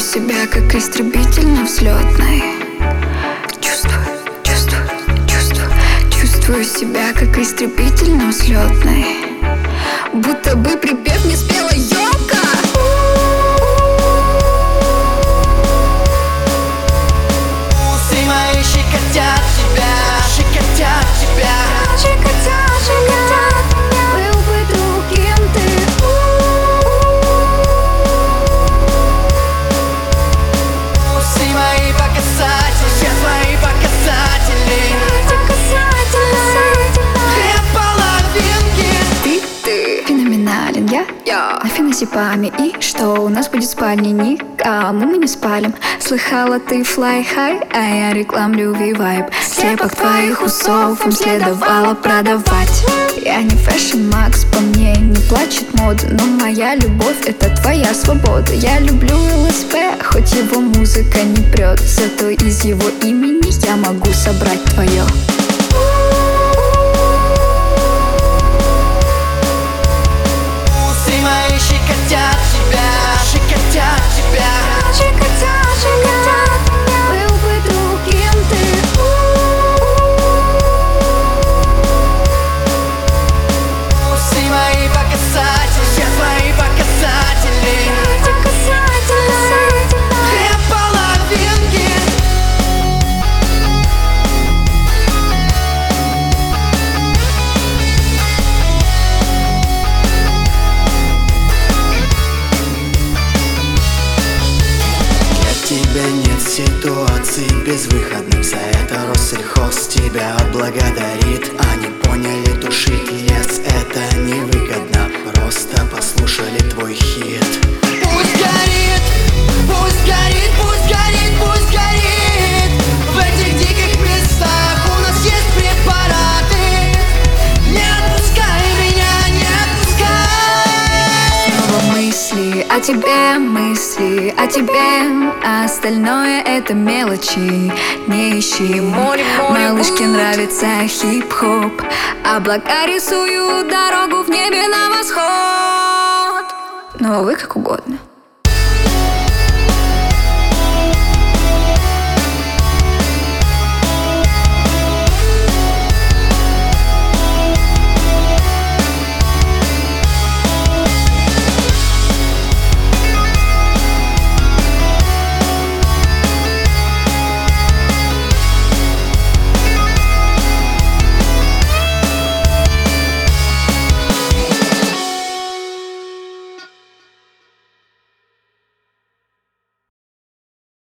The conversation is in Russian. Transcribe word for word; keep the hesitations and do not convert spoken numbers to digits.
себя как истребитель на взлетной. Чувствую, чувствую, чувствую, чувствую себя как истребитель на взлетной. Будто бы припев не спела елка. Усы мои щекотят тебя, щекотят тебя, Щекотят, щекотят меня. Был бы другим ты. усы мои показатели, все твои показатели. Эти касатели. Две половинки. Ты, ты феноменален, я, я на феназепаме. И что, у нас будет спальня? Никому мы не спалим. Слыхала ты fly high, а я рекламлю V-Vibe. Слепок твоих усов им следовало продавать. Я не Fashion Max, по мне не плачет мода, но моя любовь — это твоя свобода. Я люблю ЛСП, хоть его музыка не прет, зато из его имени я могу собрать твое. Усы мои щекотят тебя, щекотят тебя, Щекотят, щекотят меня. Был бы другим ты. усы мои показатели, все твои показатели. Эти касатели. Две половинки. Для тебя нет ситуаций безвыходных, за это Россельхоз тебя отблагодарит. Они поняли, тушить лес это невыгодно, просто послушали твой хит. Пусть горит, пусть горит, пусть горит, пусть горит. В этих диких местах у нас есть препараты. Не отпускай меня, не отпускай. Снова мысли о тебе, мысли о тебе, а остальное это мелочи, не ищи. Малышке нравится хип-хоп, облака рисуют дорогу в небе на восход. Ну а вы как угодно.